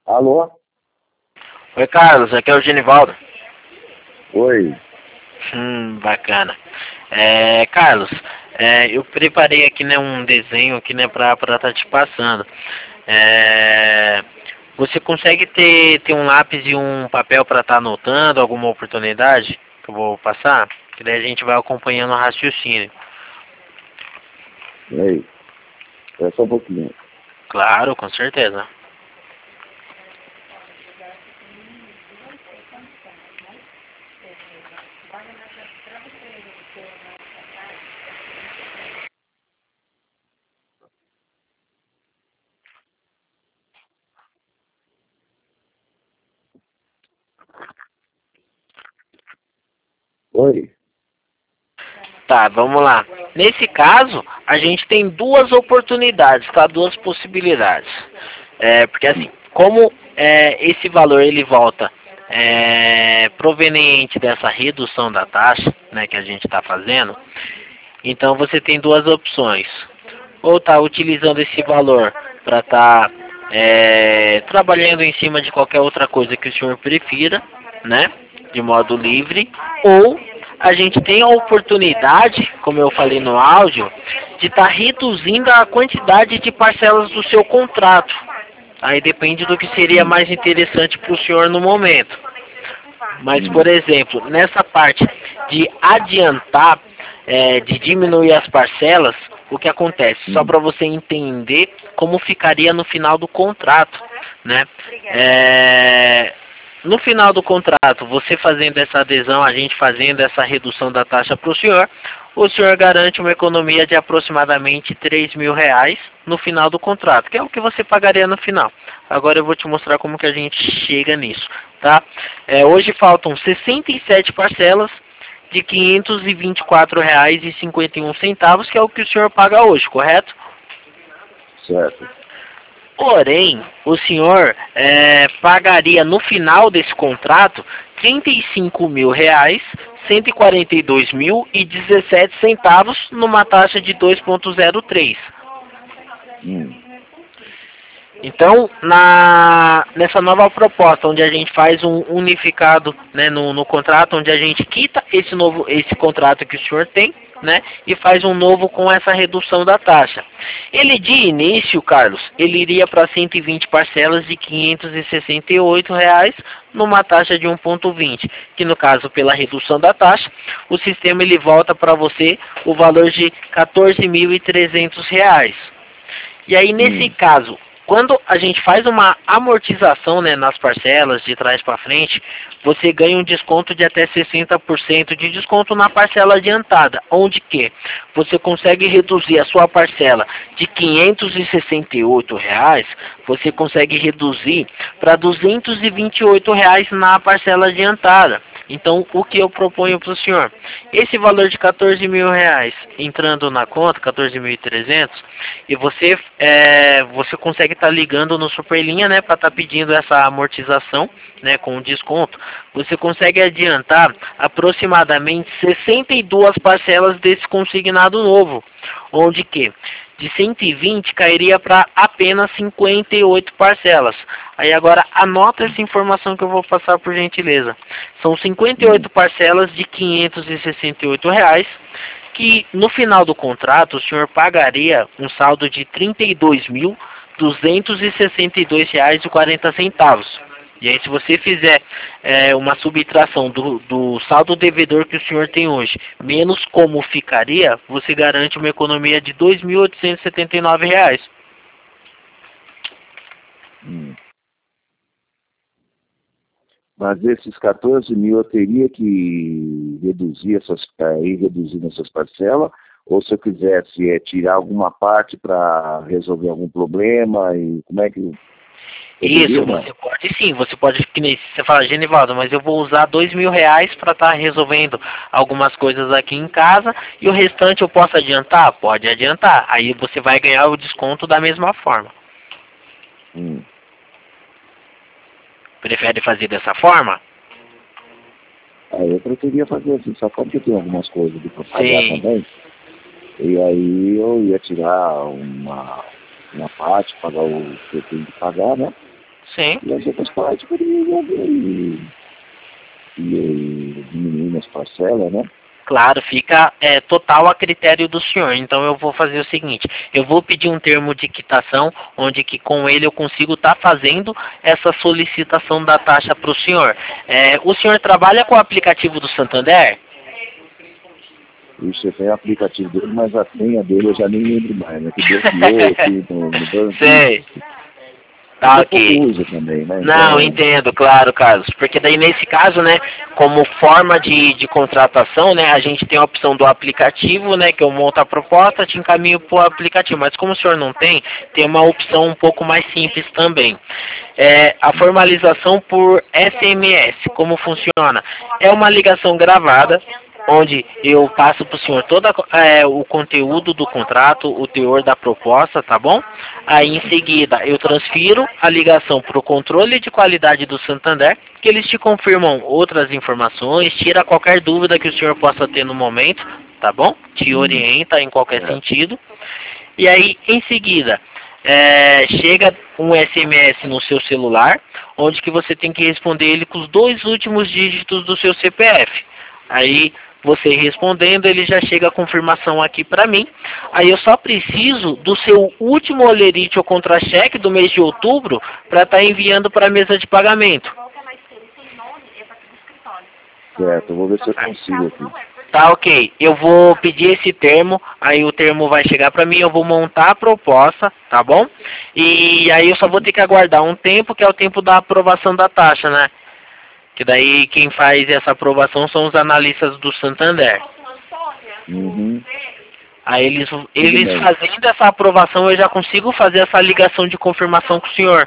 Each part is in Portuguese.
Alô? Oi, Carlos, aqui é o Genivaldo. Oi. Bacana. Carlos, eu preparei aqui, né, um desenho aqui, né, pra estar te passando. Você consegue ter um lápis e um papel para estar anotando alguma oportunidade que eu vou passar? Que daí a gente vai acompanhando o raciocínio. Ei, é só um pouquinho. Claro, com certeza. Oi. Tá, vamos lá. Nesse caso, a gente tem duas oportunidades, tá? Duas possibilidades. Porque assim, como esse valor ele volta proveniente dessa redução da taxa, né, que a gente está fazendo, então você tem duas opções. Ou tá utilizando esse valor para estar trabalhando em cima de qualquer outra coisa que o senhor prefira, né, de modo livre, ou a gente tem a oportunidade, como eu falei no áudio, de estar reduzindo a quantidade de parcelas do seu contrato. Aí depende do que seria mais interessante para o senhor no momento. Mas, por exemplo, nessa parte de adiantar, de diminuir as parcelas, o que acontece? Só para você entender como ficaria no final do contrato, né? No final do contrato, você fazendo essa adesão, a gente fazendo essa redução da taxa para o senhor garante uma economia de aproximadamente R$ 3.000 no final do contrato, que é o que você pagaria no final. Agora eu vou te mostrar como que a gente chega nisso, tá? Hoje faltam 67 parcelas de R$ 524,51, que é o que o senhor paga hoje, correto? Certo. Porém, o senhor pagaria no final desse contrato R$ 35.000, R$ 142.017 numa taxa de 2,03. Então, nessa nova proposta, onde a gente faz um unificado, né, no contrato, onde a gente quita esse contrato que o senhor tem, né, e faz um novo com essa redução da taxa. Ele de início, Carlos, ele iria para 120 parcelas de R$ 568, numa taxa de 1,20, que no caso, pela redução da taxa, o sistema ele volta para você o valor de R$ 14.300. E aí, nesse caso, quando a gente faz uma amortização, né, nas parcelas de trás para frente, você ganha um desconto de até 60% de desconto na parcela adiantada, onde que você consegue reduzir a sua parcela de R$ 568, você consegue reduzir para R$ 228 na parcela adiantada. Então, o que eu proponho para o senhor? Esse valor de R$ 14.000 entrando na conta, 14.300, e você consegue estar ligando no Superlinha, né, para estar pedindo essa amortização, né, com desconto. Você consegue adiantar aproximadamente 62 parcelas desse consignado novo, onde que de 120 cairia para apenas 58 parcelas. Aí agora anota essa informação que eu vou passar por gentileza. São 58 parcelas de R$ 568, que no final do contrato o senhor pagaria um saldo de R$ 32.262,40. E aí, se você fizer uma subtração do saldo devedor que o senhor tem hoje, menos como ficaria, você garante uma economia de R$ 2.879. Mas esses 14 mil eu teria que reduzir ir reduzindo essas parcelas, ou se eu quisesse tirar alguma parte para resolver algum problema, e como é que... Isso, você pode sim, você pode, que nem você fala, Genivaldo, mas eu vou usar R$ 2.000 para estar resolvendo algumas coisas aqui em casa e o restante eu posso adiantar? Pode adiantar, aí você vai ganhar o desconto da mesma forma. Prefere fazer dessa forma? Eu preferia fazer assim, só porque tem algumas coisas para pagar Sim. também, e aí eu ia tirar uma parte, pagar o que eu tenho que pagar, né? Sim. E as outras partes poderia diminuir nas parcelas, né? Claro, fica total a critério do senhor. Então eu vou fazer o seguinte, eu vou pedir um termo de quitação, onde que com ele eu consigo estar fazendo essa solicitação da taxa para o senhor. O senhor trabalha com o aplicativo do Santander? Isso tem aplicativo dele, mas a senha dele eu já nem lembro mais, né? Que bloqueou aqui no banco. Sei. Tá, ok. Usa também, né? Não, entendo, claro, Carlos. Porque daí nesse caso, né, como forma de contratação, né, a gente tem a opção do aplicativo, né, que eu monto a proposta, te encaminho para o aplicativo. Mas como o senhor não tem, tem uma opção um pouco mais simples também. A formalização por SMS, como funciona? É uma ligação gravada, onde eu passo para o senhor todo o conteúdo do contrato, o teor da proposta, tá bom? Aí em seguida eu transfiro a ligação para o controle de qualidade do Santander, que eles te confirmam outras informações, tira qualquer dúvida que o senhor possa ter no momento, tá bom? Te orienta em qualquer sentido. E aí em seguida chega um SMS no seu celular, onde que você tem que responder ele com os 2 últimos dígitos do seu CPF. Aí você respondendo, ele já chega a confirmação aqui para mim. Aí eu só preciso do seu último olerite ou contra-cheque do mês de outubro para estar enviando para a mesa de pagamento. Certo, eu vou ver se eu consigo aqui. Tá, ok. Eu vou pedir esse termo, aí o termo vai chegar para mim, eu vou montar a proposta, tá bom? E aí eu só vou ter que aguardar um tempo, que é o tempo da aprovação da taxa, né? Que daí quem faz essa aprovação são os analistas do Santander. Uhum. Aí eles fazendo essa aprovação, eu já consigo fazer essa ligação de confirmação com o senhor.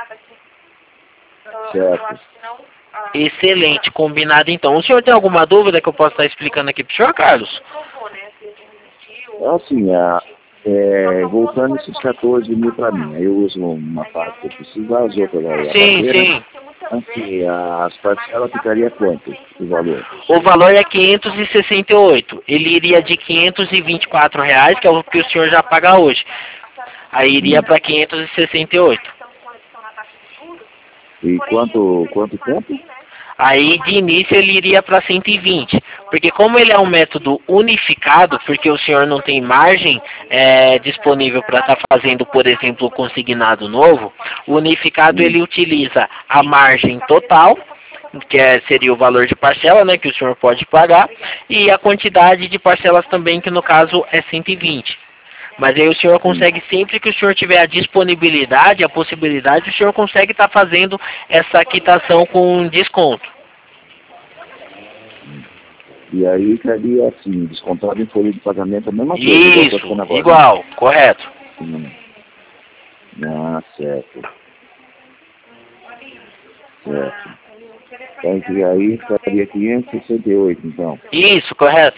Certo. Excelente, combinado então. O senhor tem alguma dúvida que eu possa estar explicando aqui para o senhor, Carlos? Assim, voltando esses 14 mil para mim, aí eu uso uma parte que eu precisar, as outras aí. Sim. Assim, as parcelas ficaria quanto o valor? O valor é 568. Ele iria de R$ 524, que é o que o senhor já paga hoje. Aí iria para 568. E quanto tempo? Aí de início ele iria para 120, porque como ele é um método unificado, porque o senhor não tem margem disponível para estar fazendo, por exemplo, o consignado novo, o unificado ele utiliza a margem total, que seria o valor de parcela, né, que o senhor pode pagar, e a quantidade de parcelas também, que no caso é 120. Mas aí o senhor consegue, sempre que o senhor tiver a disponibilidade, a possibilidade, o senhor consegue estar fazendo essa quitação com desconto. E aí caria assim, descontado em folha de pagamento a mesma coisa. Isso, igual, correto. Certo. Então, que aí ficaria 568, então. Isso, correto.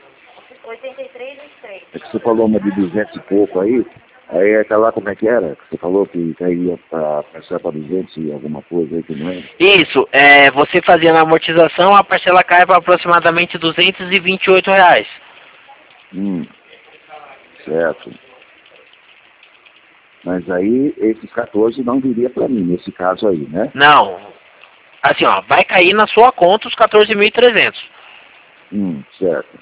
É que você falou uma de 200 e pouco aí tá lá como é que era? Você falou que cairia para parcela para 200 e alguma coisa aí que não é? Isso, você fazendo a amortização, a parcela cai para aproximadamente R$ 228. Certo. Mas aí esses 14 não viria para mim, nesse caso aí, né? Não. Assim, ó, vai cair na sua conta os 14.300. Certo.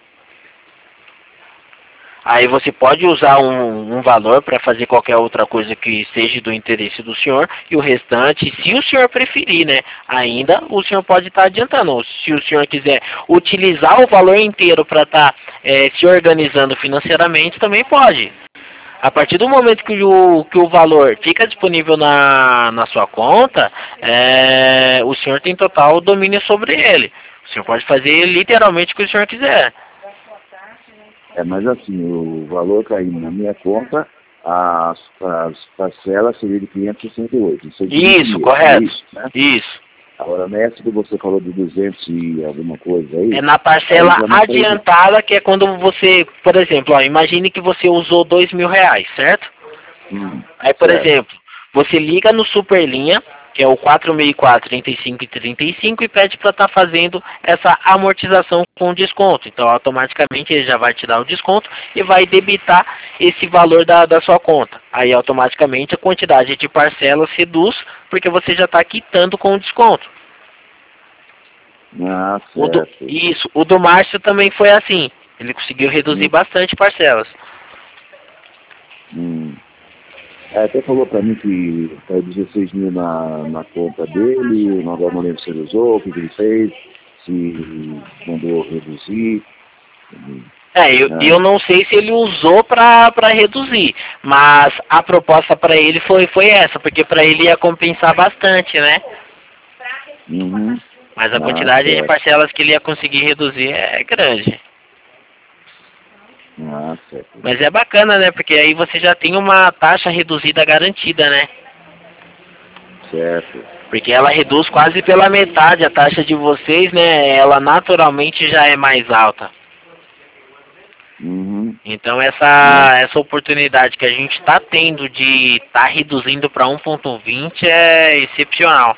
Aí você pode usar um valor para fazer qualquer outra coisa que seja do interesse do senhor, e o restante, se o senhor preferir, né, ainda o senhor pode estar adiantando. Ou se o senhor quiser utilizar o valor inteiro para estar se organizando financeiramente, também pode. A partir do momento que o valor fica disponível na sua conta, o senhor tem total domínio sobre ele. O senhor pode fazer literalmente o que o senhor quiser. Mas assim, o valor caindo na minha conta, as parcelas seriam de 568. Isso, correto. Isso, né? Isso. Agora, nessa que você falou de 200 e alguma coisa aí... É na parcela adiantada, que é quando você, por exemplo, imagine que você usou R$ 2.000, certo? Aí, por exemplo, você liga no Superlinha, que é o 464, 35 e 35, e pede para estar fazendo essa amortização com desconto. Então, automaticamente ele já vai te dar o desconto e vai debitar esse valor da sua conta. Aí, automaticamente, a quantidade de parcelas reduz, porque você já está quitando com o desconto. Ah, certo. Isso. O do Márcio também foi assim. Ele conseguiu reduzir bastante parcelas. Até falou para mim que tá 16 mil na conta dele, agora não lembro se ele usou, o que ele fez, se mandou reduzir. Eu não sei se ele usou para reduzir, mas a proposta para ele foi essa, porque para ele ia compensar bastante, né? Uhum. Mas a quantidade de parcelas que ele ia conseguir reduzir é grande. Certo. Mas é bacana, né? Porque aí você já tem uma taxa reduzida garantida, né? Certo. Porque ela reduz quase pela metade a taxa de vocês, né? Ela naturalmente já é mais alta. Uhum. Então essa oportunidade que a gente está tendo de estar reduzindo para 1.20 é excepcional.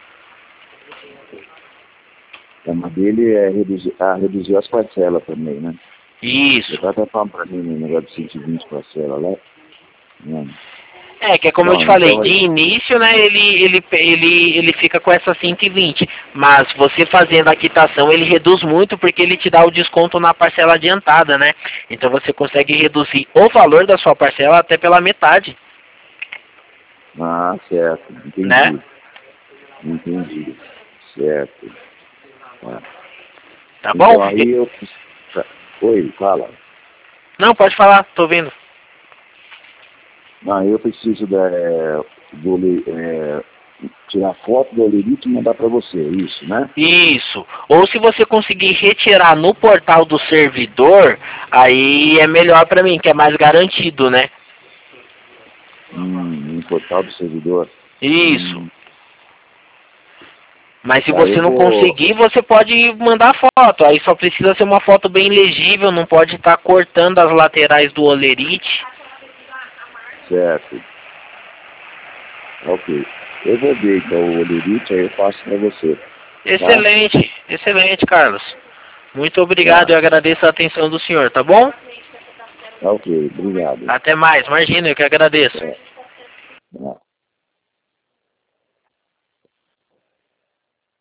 Mas dele é reduzir as parcelas também, né? Isso. Ele até falando para mim no negócio de 120 parcelas lá. Que é como eu te falei, de início, né, ele fica com essa 120, mas você fazendo a quitação, ele reduz muito porque ele te dá o desconto na parcela adiantada, né? Então você consegue reduzir o valor da sua parcela até pela metade. Certo, entendi. Né? Entendi, certo. Tá bom? Então aí eu... Oi, fala. Não, pode falar, tô ouvindo. Eu preciso tirar foto do olerite e mandar para você, isso, né? Isso. Ou se você conseguir retirar no portal do servidor, aí é melhor para mim, que é mais garantido, né? No portal do servidor. Isso. Mas se você não conseguir, você pode mandar foto. Aí só precisa ser uma foto bem legível, não pode estar cortando as laterais do olerite. Certo. Ok. Eu vou ver então o olerite, aí eu passo para você. Excelente, tá? Excelente, Carlos. Muito obrigado, eu agradeço a atenção do senhor, tá bom? Ok, obrigado. Até mais, imagina, eu que agradeço.